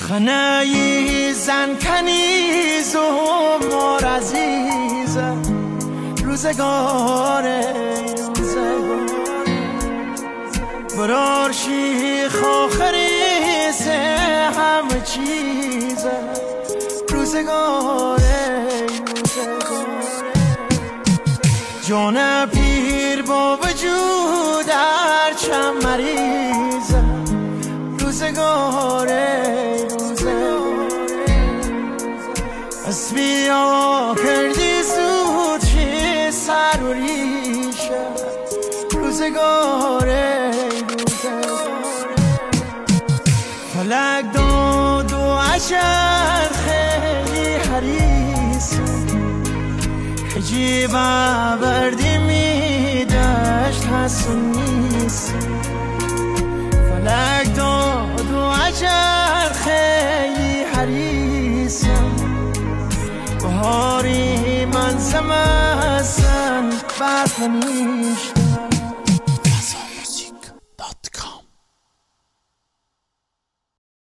خنایی زن کنیز و مار عزیزم روزگاره برار شیخ آخری سه همه چیزه روزگاره جان پیر با وجود در چم مریضه روزگاره از بیا کردی زود چه سر و ریشه روزگاره فلک داد و عجل خیلی حریص عجیب آوردی می داشت حسن نیست فلک داد و عجل خیلی حریصم بهاری من زمستن برف نیشت